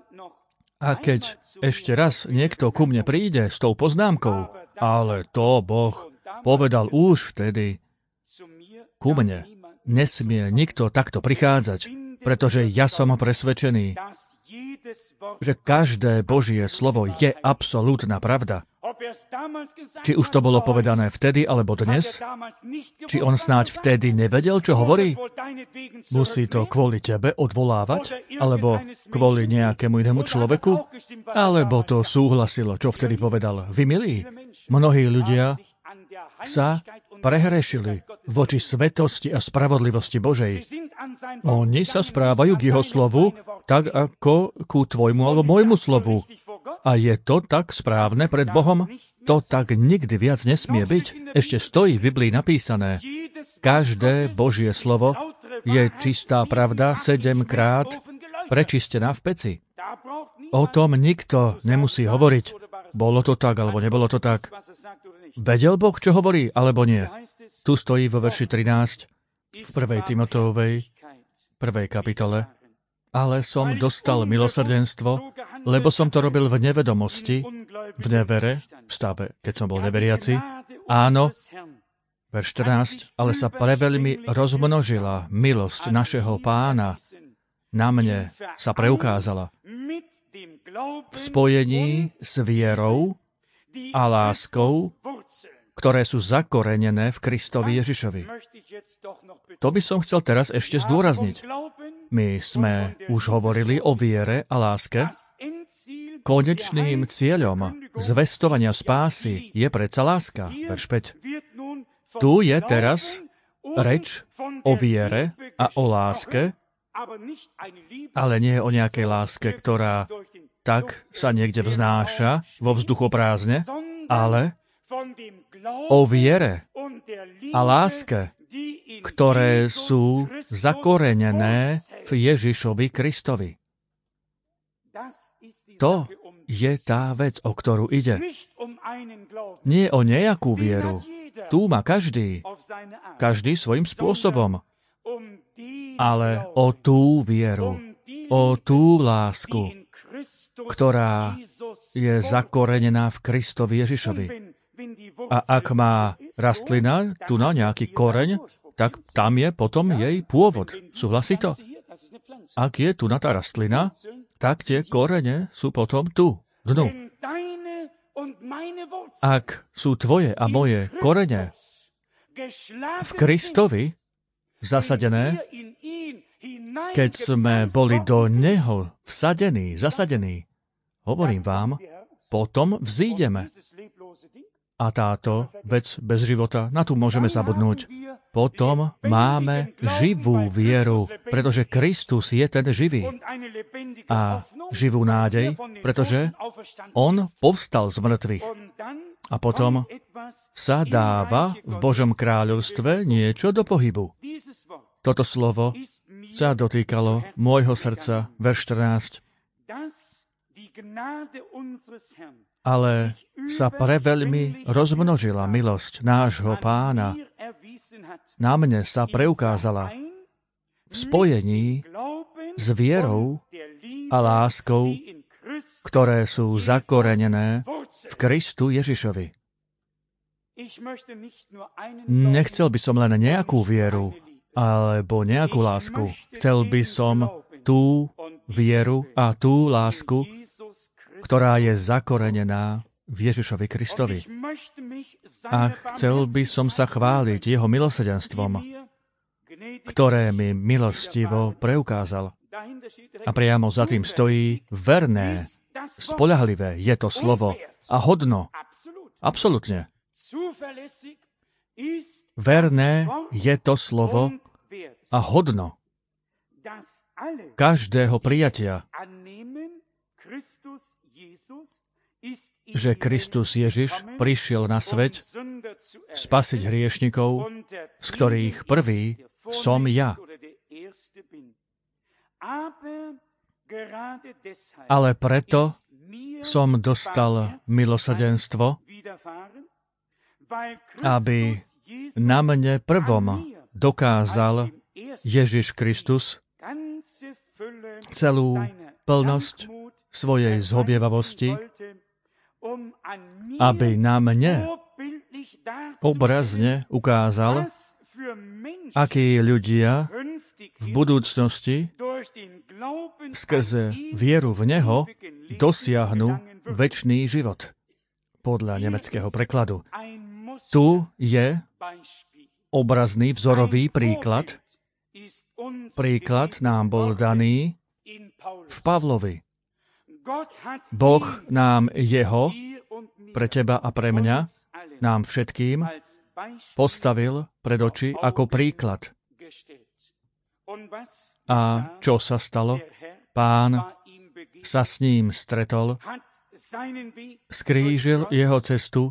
A keď ešte raz niekto ku mne príde s tou poznámkou, ale to Boh povedal už vtedy, ku mne nesmie nikto takto prichádzať, pretože ja som presvedčený, že každé Božie slovo je absolútna pravda. Či už to bolo povedané vtedy alebo dnes, či on snáď vtedy nevedel, čo hovorí? Musí to kvôli tebe odvolávať? Alebo kvôli nejakému inému človeku? Alebo to súhlasilo, čo vtedy povedal? Vy milí, mnohí ľudia sa prehrešili voči svetosti a spravodlivosti Božej. Oni sa správajú k jeho slovu tak ako ku tvojmu alebo môjmu slovu. A je to tak správne pred Bohom? To tak nikdy viac nesmie byť. Ešte stojí v Biblii napísané. Každé Božie slovo je čistá pravda 7-krát prečistená v peci. O tom nikto nemusí hovoriť. Bolo to tak, alebo nebolo to tak. Vedel Boh, čo hovorí, alebo nie? Tu stojí vo verši 13 v 1. Timoteovej 1. kapitole. Ale som dostal milosrdenstvo, lebo som to robil v nevedomosti, v nevere, v stave, keď som bol neveriaci. Áno, verš 14, ale sa preveľmi rozmnožila milosť našeho Pána. Na mne sa preukázala v spojení s vierou a láskou, ktoré sú zakorenené v Kristovi Ježišovi. To by som chcel teraz ešte zdôrazniť. My sme už hovorili o viere a láske. Konečným cieľom zvestovania spásy je predsa láska. Verš 5. Tu je teraz reč o viere a o láske, ale nie o nejakej láske, ktorá tak sa niekde vznáša vo vzduchoprázdne, ale o viere a láske, ktoré sú zakorenené v Ježišovi Kristovi. To je tá vec, o ktorú ide. Nie o nejakú vieru. Tu má každý svojím spôsobom, ale o tú vieru, o tú lásku, ktorá je zakorenená v Kristovi Ježišovi. A ak má rastlina tu na nejaký koreň, tak tam je potom jej pôvod. Súhlasí to? Ak je tu na tá rastlina, tak tie korene sú potom tu, dnu. Ak sú tvoje a moje korene v Kristovi zasadené, keď sme boli do Neho vsadení, zasadení, hovorím vám, potom vzídeme. A táto vec bez života, na tú môžeme zabudnúť. Potom máme živú vieru, pretože Kristus je ten živý. A živú nádej, pretože on povstal z mŕtvych. A potom sa dáva v Božom kráľovstve niečo do pohybu. Toto slovo sa dotýkalo môjho srdca, verš 14. Ale sa preveľmi rozmnožila milosť nášho Pána. Na mne sa preukázala v spojení s vierou a láskou, ktoré sú zakorenené v Kristu Ježišovi. Nechcel by som len nejakú vieru alebo nejakú lásku. Chcel by som tú vieru a tú lásku, ktorá je zakorenená v Ježišovi Kristovi. A chcel by som sa chváliť jeho milosrdenstvom, ktoré mi milostivo preukázal. A priamo za tým stojí verné, spoľahlivé je to slovo a hodno. Absolutne. Verné je to slovo a hodno každého prijatia, že Kristus Ježiš prišiel na svet spasiť hriešnikov, z ktorých prvý som ja. Ale preto som dostal milosrdenstvo, aby na mne prvom dokázal Ježiš Kristus celú plnosť svojej zhovievavosti, aby na mne obrazne ukázal, akí ľudia v budúcnosti skrze vieru v Neho dosiahnu večný život. Podľa nemeckého prekladu. Tu je obrazný vzorový príklad. Príklad nám bol daný v Pavlovi. Boh nám jeho, pre teba a pre mňa, nám všetkým, postavil pred oči ako príklad. A čo sa stalo? Pán sa s ním stretol, skrížil jeho cestu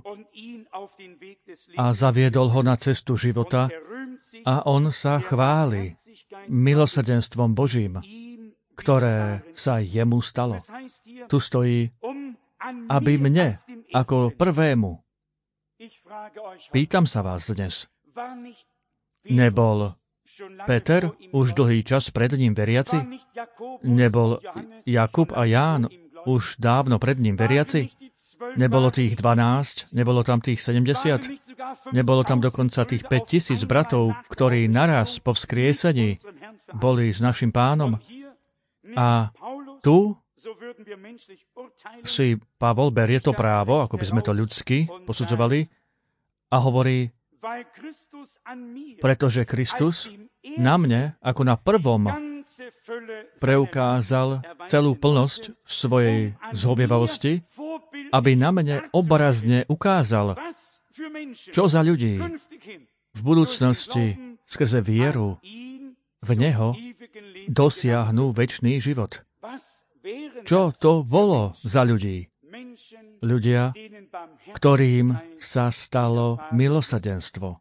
a zaviedol ho na cestu života a on sa chváli milosrdenstvom Božím, ktoré sa jemu stalo. Tu stojí, aby mne, ako prvému. Pýtam sa vás dnes, nebol Peter už dlhý čas pred ním veriaci? Nebol Jakub a Ján už dávno pred ním veriaci? Nebolo tých 12? Nebolo tam tých 70? Nebolo tam dokonca tých 5000 bratov, ktorí naraz po vzkriesení boli s našim Pánom? A tu si Pavol berie to právo, ako by sme to ľudsky posudzovali, a hovorí, pretože Kristus na mne, ako na prvom, preukázal celú plnosť svojej zhovievavosti, aby na mne obrazne ukázal, čo za ľudí v budúcnosti skrze vieru v Neho dosiahnu večný život. Čo to bolo za ľudí? Ľudia, ktorým sa stalo milosrdenstvo.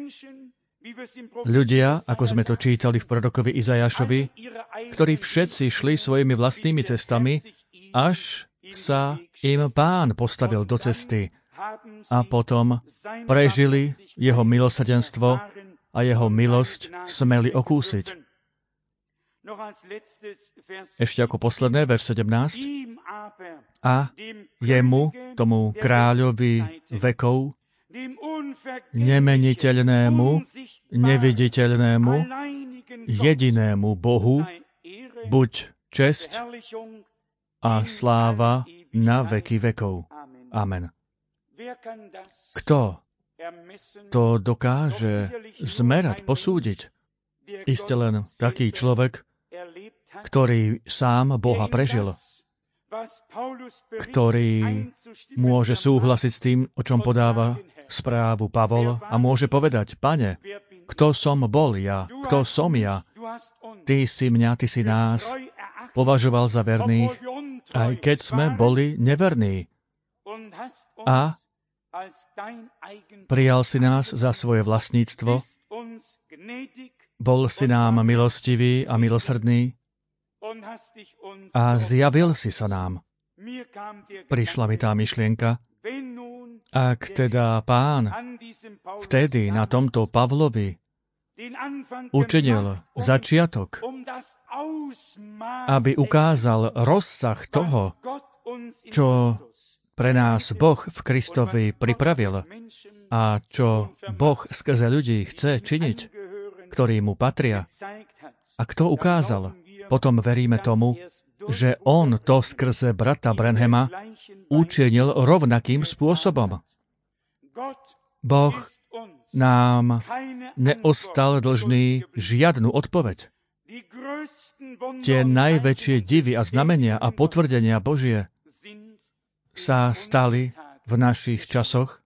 Ľudia, ako sme to čítali v prorokovi Izajašovi, ktorí všetci šli svojimi vlastnými cestami, až sa im Pán postavil do cesty a potom prežili jeho milosrdenstvo a jeho milosť smeli okúsiť. Ešte ako posledné, verš 17. A jemu, tomu kráľovi vekov, nemeniteľnému, neviditeľnému, jedinému Bohu, buď česť a sláva na veky vekov. Amen. Kto to dokáže zmerať, posúdiť? Iste len taký človek, ktorý sám Boha prežil, ktorý môže súhlasiť s tým, o čom podáva správu Pavol a môže povedať, Pane, kto som bol ja, kto som ja? Ty si mňa, ty si nás považoval za verných, aj keď sme boli neverní. A prijal si nás za svoje vlastníctvo, bol si nám milostivý a milosrdný a zjavil si sa nám. Prišla mi tá myšlienka, ak teda Pán vtedy na tomto Pavlovi učinil začiatok, aby ukázal rozsah toho, čo pre nás Boh v Kristovi pripravil a čo Boh skrze ľudí chce činiť, ktorí mu patria. A kto ukázal, potom veríme tomu, že on to skrze brata Branhama učinil rovnakým spôsobom. Boh nám neostal dlžný žiadnu odpoveď. Tie najväčšie divy a znamenia a potvrdenia Božie sa stali v našich časoch,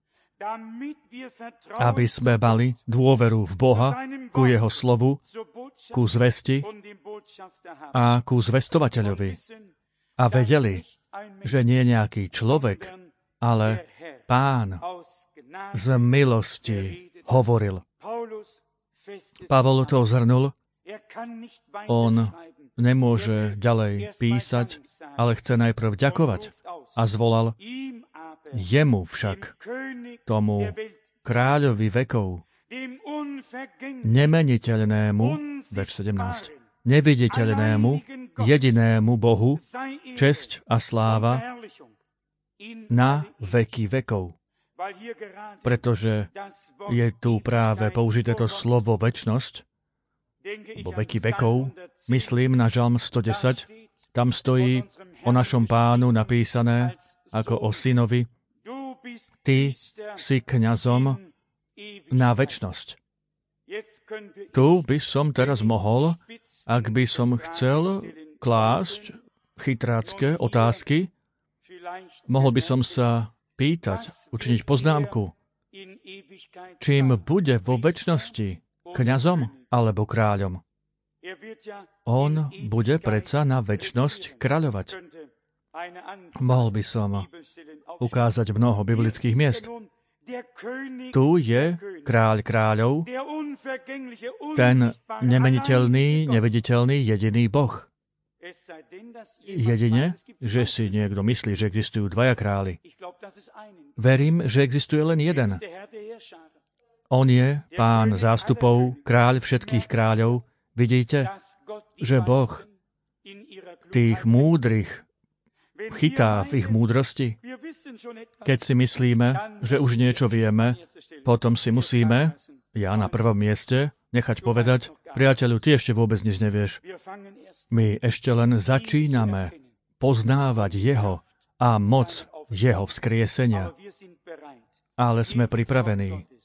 aby sme mali dôveru v Boha, ku Jeho slovu, ku zvesti a ku zvestovateľovi. A vedeli, že nie nejaký človek, ale Pán z milosti hovoril. Pavol to zhrnul. On nemôže ďalej písať, ale chce najprv ďakovať. A zvolal, jemu však, tomu kráľovi vekov, nemeniteľnému, verš 17, neviditeľnému, jedinému Bohu, česť a sláva na veky vekov. Pretože je tu práve použité to slovo večnosť, alebo veky vekov, myslím na Žalm 110, tam stojí o našom Pánu napísané ako o synovi, ty si kňazom na večnosť. Tu by som teraz mohol, ak by som chcel klásť chytrácké otázky, mohol by som sa pýtať, učiniť poznámku, čím bude vo večnosti, kňazom alebo kráľom? On bude predsa na večnosť kráľovať. Mohol by som ukázať mnoho biblických miest. Tu je kráľ kráľov, ten nemeniteľný, neviditeľný, jediný Boh. Jedine, že si niekto myslí, že existujú dvaja králi. Verím, že existuje len jeden. On je Pán zástupov, kráľ všetkých kráľov. Vidíte, že Boh tých múdrych chytá v ich múdrosti. Keď si myslíme, že už niečo vieme, potom si musíme, ja na prvom mieste, nechať povedať, priateľu, ty ešte vôbec nič nevieš. My ešte len začíname poznávať Jeho a moc Jeho vzkriesenia. Ale sme pripravení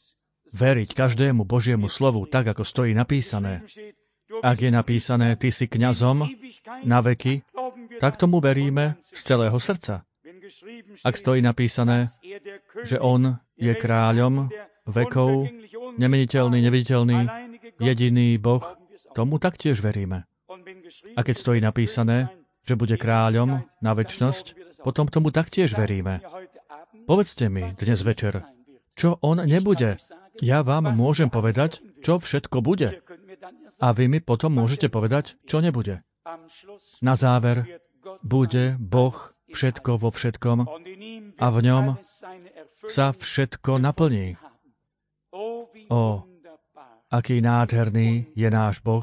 veriť každému Božiemu slovu tak, ako stojí napísané. Ak je napísané, ty si kňazom na veky, tak tomu veríme z celého srdca. Ak stojí napísané, že on je kráľom vekov, nemeniteľný, neviditeľný, jediný Boh, tomu taktiež veríme. A keď stojí napísané, že bude kráľom na večnosť, potom tomu taktiež veríme. Povedzte mi dnes večer, čo on nebude. Ja vám môžem povedať, čo všetko bude. A vy mi potom môžete povedať, čo nebude. Na záver bude Boh všetko vo všetkom a v ňom sa všetko naplní. O, aký nádherný je náš Boh.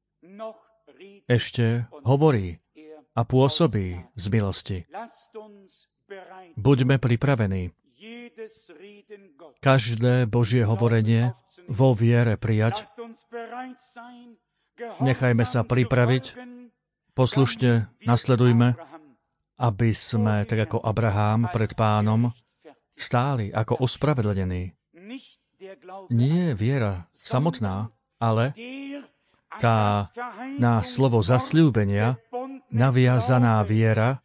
Ešte hovorí a pôsobí z milosti. Buďme pripravení každé Božie hovorenie vo viere prijať. Nechajme sa pripraviť, poslušne nasledujme, aby sme, tak ako Abraham pred Pánom, stáli ako ospravedlnení. Nie viera samotná, ale tá na slovo zasľúbenia naviazaná viera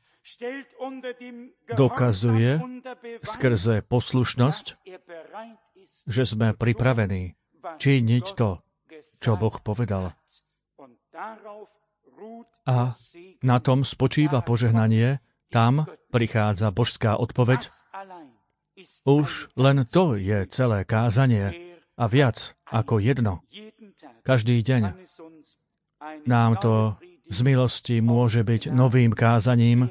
dokazuje skrze poslušnosť, že sme pripravení činiť to, čo Boh povedal. A na tom spočíva požehnanie, tam prichádza božská odpoveď. Už len to je celé kázanie a viac ako jedno. Každý deň nám to z milosti môže byť novým kázaním.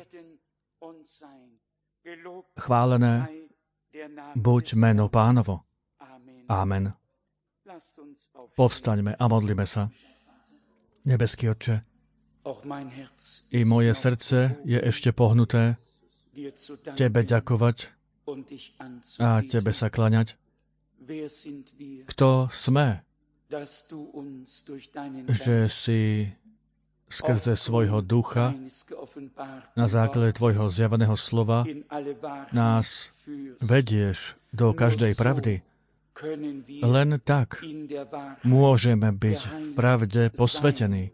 Chválené buď meno Pánovo. Amen. Povstaňme a modlíme sa. Nebeský Otče, i moje srdce je ešte pohnuté Tebe ďakovať a Tebe sa klaňať. Kto sme, že si skrze svojho ducha na základe Tvojho zjaveného slova nás vedieš do každej pravdy. Len tak môžeme byť v pravde posvetení.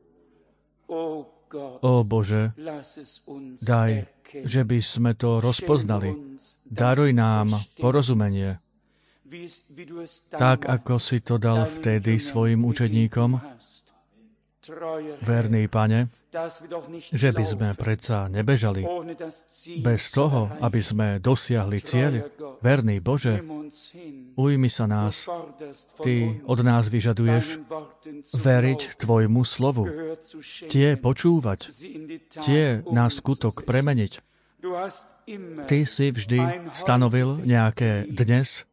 Ó Bože, daj, že by sme to rozpoznali. Daruj nám porozumenie, tak ako si to dal vtedy svojim učeníkom. Verný Pane, že by sme predsa nebežali bez toho, aby sme dosiahli cieľ. Verný Bože, ujmi sa nás. Ty od nás vyžaduješ veriť Tvojmu slovu, tie počúvať, tie na skutok premeniť. Ty si vždy stanovil nejaké dnes.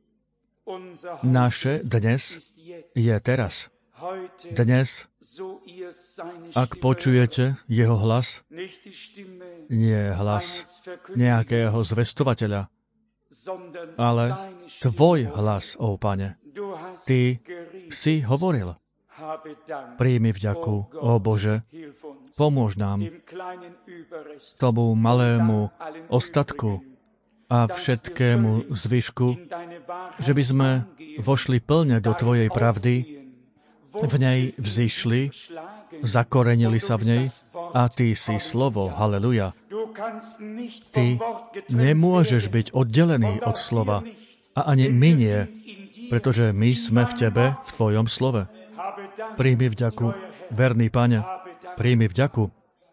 Naše dnes je teraz. Dnes, ak počujete jeho hlas, nie hlas nejakého zvestovateľa, ale Tvoj hlas, ó Pane. Ty si hovoril. Príjmi vďaku, ó Bože, pomôž nám tomu malému ostatku a všetkému zvyšku, že by sme vošli plne do Tvojej pravdy, v nej vzišli, zakorenili sa v nej a Ty si slovo. Haleluja. Ty nemôžeš byť oddelený od slova a ani my nie, pretože my sme v Tebe, v Tvojom slove. Príjmi vďaku, verný Pane, príjmi vďaku.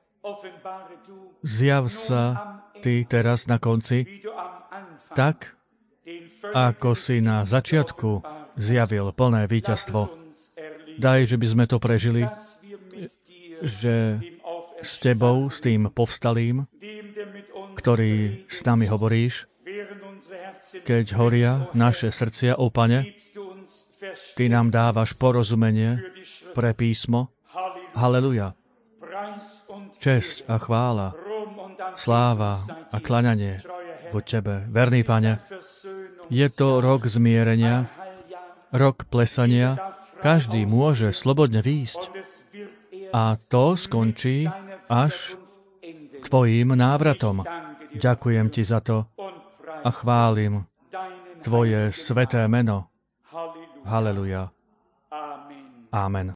Zjav sa Ty teraz na konci, tak, ako si na začiatku zjavil plné víťazstvo. Daj, že by sme to prežili, že s Tebou, s tým povstalým, ktorý s nami hovoríš, keď horia naše srdcia, ó Pane, Ty nám dávaš porozumenie pre písmo. Haleluja. Česť a chvála, sláva a klaňanie buď Tebe. Verný Pane, je to rok zmierenia, rok plesania. Každý môže slobodne výjsť. A to skončí až Tvojím návratom. Ďakujem Ti za to a chválim Tvoje sveté meno. Haleluja. Amen.